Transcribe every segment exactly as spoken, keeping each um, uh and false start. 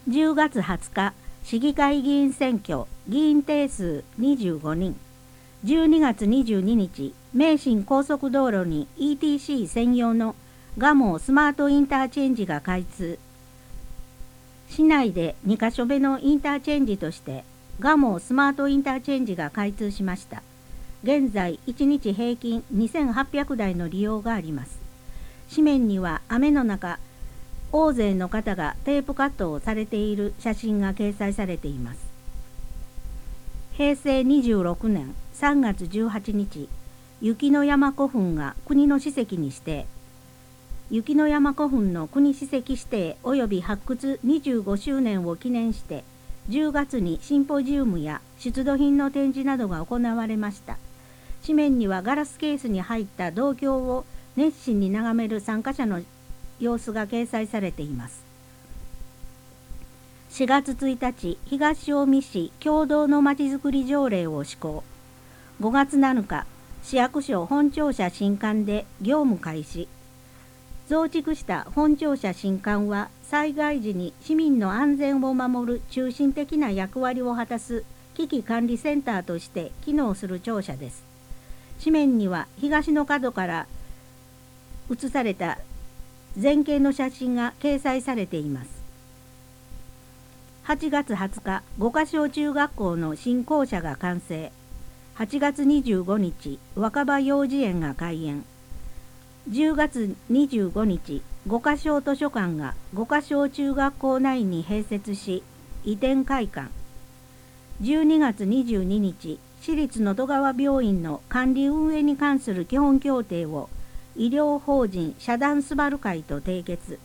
じゅうがつはつか、市議会議員選挙、議員定数にじゅうごにん。じゅうにがつにじゅうににち、名神高速道路に イーティーシー 専用の蒲生スマートインターチェンジが開通。市内でにかしょめのインターチェンジとして蒲生スマートインターチェンジが開通しました。現在いちにち平均にせんはっぴゃくだいの利用があります。紙面には雨の中、大勢の方がテープカットをされている写真が掲載されています。へいせいにじゅうろくねんさんがつじゅうはちにち、雪の山古墳が国の史跡に指定。雪の山古墳の国史跡指定及び発掘にじゅうごしゅうねんを記念して、じゅうがつにシンポジウムや出土品の展示などが行われました。紙面にはガラスケースに入った銅鏡を熱心に眺める参加者の様子が掲載されています。しがつついたち、東近江市共同のまちづくり条例を施行。ごがつなのか、市役所本庁舎新館で業務開始。増築した本庁舎新館は災害時に市民の安全を守る中心的な役割を果たす危機管理センターとして機能する庁舎です。紙面には東の角から写された全景の写真が掲載されています。はちがつはつか、五箇小中学校の新校舎が完成。はちがつにじゅうごにち、若葉幼児園が開園。じゅうがつにじゅうごにち、五箇小図書館が五箇小中学校内に併設し、移転開館。じゅうにがつにじゅうににち、市立能登川病院の管理運営に関する基本協定を医療法人社団スバル会と締結。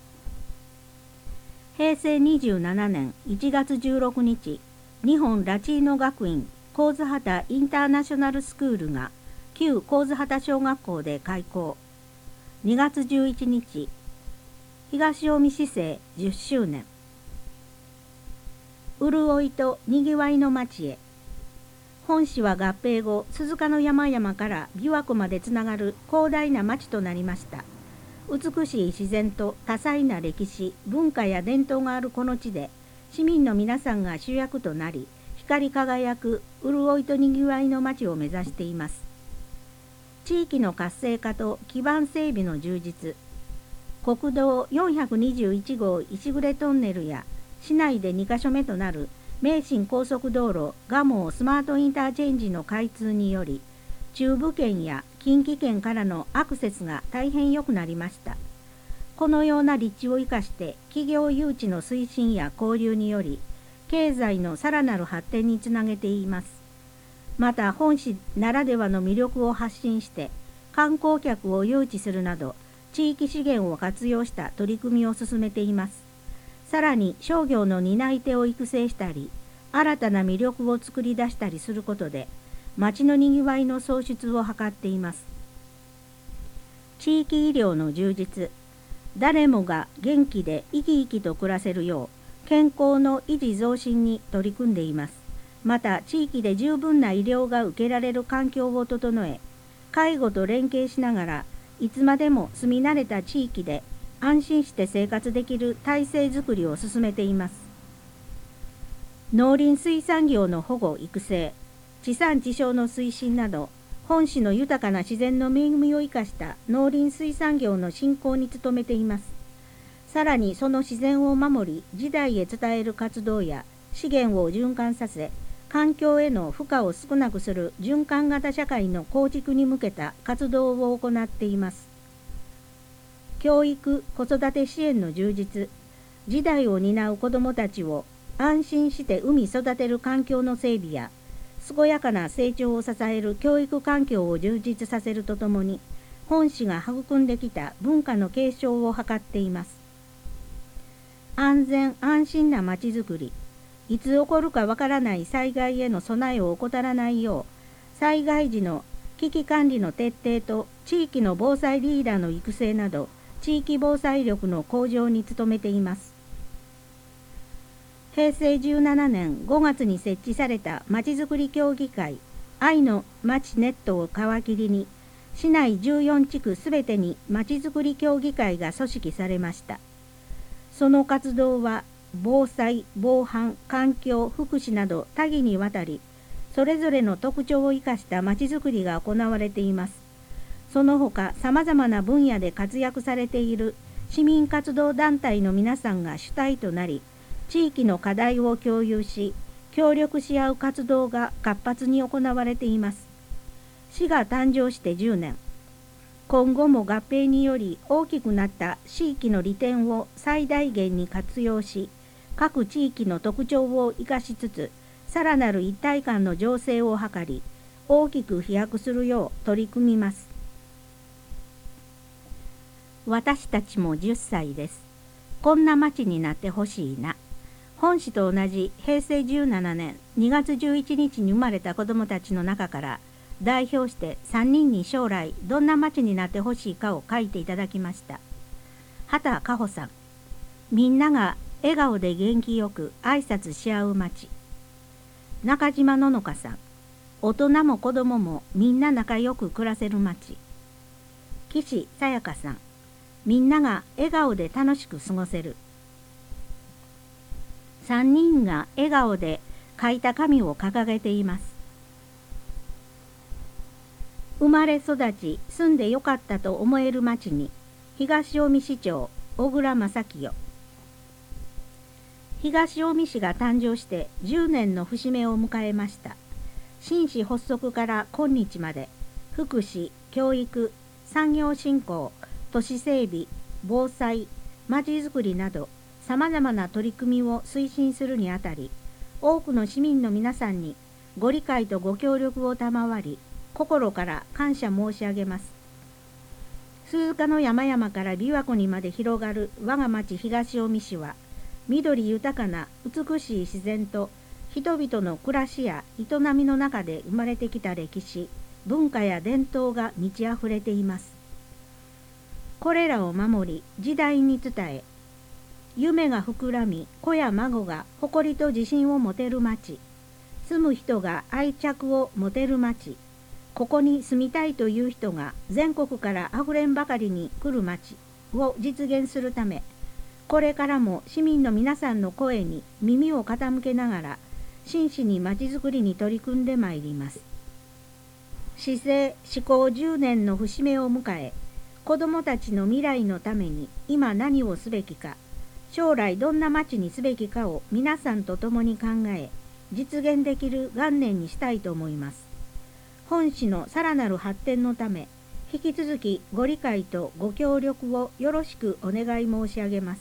へいせいにじゅうななねんいちがつじゅうろくにち、日本ラチーノ学院神津畑インターナショナルスクールが旧神津畑小学校で開校。にがつじゅういちにち、東近江市政じゅっしゅうねん。潤いとにぎわいの町へ。本市は合併後、鈴鹿の山々から琵琶湖までつながる広大な町となりました。美しい自然と多彩な歴史、文化や伝統があるこの地で、市民の皆さんが主役となり、光り輝く潤いとにぎわいの町を目指しています。地域の活性化と基盤整備の充実、国道よんひゃくにじゅういちごう石暮トンネルや市内でにかしょめとなる名神高速道路蒲生スマートインターチェンジの開通により、中部圏や近畿圏からのアクセスが大変良くなりました。このような立地を生かして企業誘致の推進や交流により、経済のさらなる発展につなげています。また本市ならではの魅力を発信して観光客を誘致するなど、地域資源を活用した取り組みを進めています。さらに商業の担い手を育成したり、新たな魅力を作り出したりすることで、町のにぎわいの創出を図っています。地域医療の充実、誰もが元気で生き生きと暮らせるよう、健康の維持増進に取り組んでいます。また、地域で十分な医療が受けられる環境を整え、介護と連携しながら、いつまでも住み慣れた地域で安心して生活できる体制づくりを進めています。農林水産業の保護育成、地産地消の推進など、本市の豊かな自然の恵みを生かした農林水産業の振興に努めています。さらにその自然を守り、時代へ伝える活動や資源を循環させ、環境への負荷を少なくする循環型社会の構築に向けた活動を行っています。教育・子育て支援の充実、時代を担う子どもたちを安心して産み育てる環境の整備や、健やかな成長を支える教育環境を充実させるとともに、本市が育んできた文化の継承を図っています。安全安心なまちづくり、いつ起こるかわからない災害への備えを怠らないよう、災害時の危機管理の徹底と地域の防災リーダーの育成など、地域防災力の向上に努めています。へいせいじゅうななねんごがつに設置されたまちづくり協議会愛のまちネットを皮切りに、市内じゅうよんちくすべてにまちづくり協議会が組織されました。その活動は防災、防犯、環境、福祉など多岐にわたり、それぞれの特徴を生かしたまちづくりが行われています。その他、さまざまな分野で活躍されている市民活動団体の皆さんが主体となり、地域の課題を共有し、協力し合う活動が活発に行われています。市が誕生してじゅうねん。今後も合併により大きくなった地域の利点を最大限に活用し、各地域の特徴を生かしつつ、さらなる一体感の醸成を図り、大きく飛躍するよう取り組みます。私たちもじゅっさいです。こんな町になってほしいな。本市と同じへいせいじゅうななねんにがつじゅういちにちに生まれた子どもたちの中から代表してさんにんに将来どんな町になってほしいかを書いていただきました。畑かほさん、みんなが笑顔で元気よく挨拶し合う町。中島ののかさん、大人も子供もみんな仲良く暮らせる町。岸さやかさん、みんなが笑顔で楽しく過ごせる。さんにんが笑顔で書いた紙を掲げています。生まれ育ち住んでよかったと思える町に、東近江市長小倉正清。東近江市が誕生してじゅうねんの節目を迎えました。新市発足から今日まで、福祉、教育、産業振興、都市整備、防災、まちづくりなど、さまざまな取り組みを推進するにあたり、多くの市民の皆さんにご理解とご協力を賜り、心から感謝申し上げます。鈴鹿の山々から琵琶湖にまで広がる我が町東近江市は、緑豊かな美しい自然と人々の暮らしや営みの中で生まれてきた歴史、文化や伝統が満ち溢れています。これらを守り、時代に伝え、夢が膨らみ、子や孫が誇りと自信を持てる町、住む人が愛着を持てる町、ここに住みたいという人が全国からあふれんばかりに来る町を実現するため、これからも市民の皆さんの声に耳を傾けながら、真摯に町づくりに取り組んでまいります。市政施行じゅうねんの節目を迎え、子どもたちの未来のために今何をすべきか、将来どんな町にすべきかを皆さんと共に考え、実現できる元年にしたいと思います。本市のさらなる発展のため、引き続きご理解とご協力をよろしくお願い申し上げます。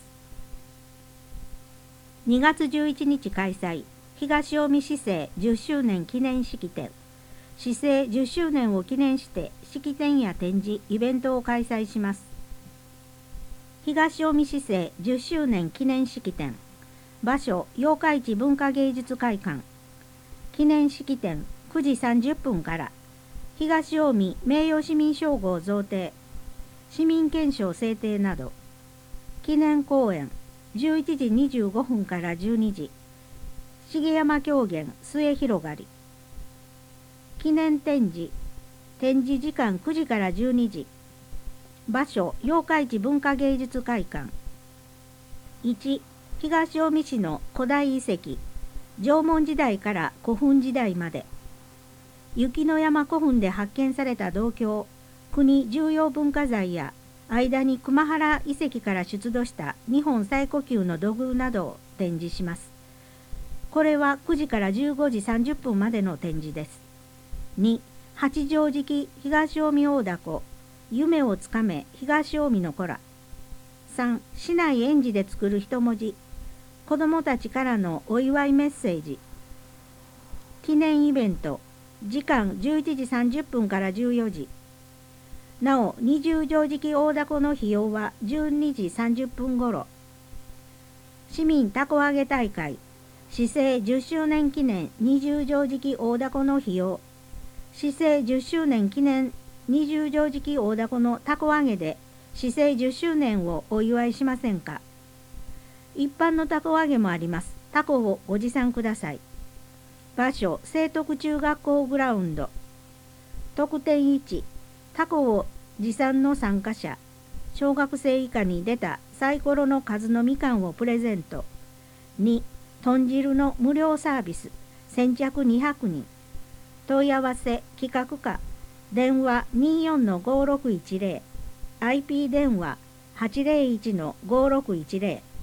にがつじゅういちにち開催、東近江市政じゅっしゅうねん記念式典。市政じゅっしゅうねんを記念して式典や展示、イベントを開催します。東近江市政じゅっしゅうねん記念式典。場所、八日市文化芸術会館。記念式典くじさんじゅっぷんから。東近江名誉市民称号贈呈、市民憲章制定など。記念公演じゅういちじにじゅうごふんからじゅうにじ。重山狂言末広がり。記念展示、展示時間くじからじゅうにじ。場所、八日市文化芸術会館。いち、東近江市の古代遺跡、縄文時代から古墳時代まで。雪の山古墳で発見された銅鏡、国重要文化財や、間に熊原遺跡から出土した日本最古級の土偶などを展示します。これはくじからじゅうごじさんじゅっぷんまでの展示です。に、八丈敷東近江大凧、夢をつかめ東近江の子ら。さん、市内園児で作る一文字、子どもたちからのお祝いメッセージ。記念イベント、時間じゅういちじさんじゅっぷんからじゅうよじ。なお、二十丈敷大凧の費用はじゅうにじさんじゅっぷんごろ。市民たこ揚げ大会、市政じゅっしゅうねん記念二十丈敷大凧の費用。市政じゅっしゅうねん記念二十丈敷大凧のたこ揚げで市政じゅっしゅうねんをお祝いしませんか。一般のたこ揚げもあります。たこをご持参ください。場所、聖徳中学校グラウンド。特典いち、たこを持参の参加者、小学生以下に出たサイコロの数のみかんをプレゼント。 に豚汁の無料サービス先着にひゃくにん。問い合わせ企画課電話 にじゅうよん ごろくいちゼロ アイピー 電話 はちゼロいち ごろくいちゼロ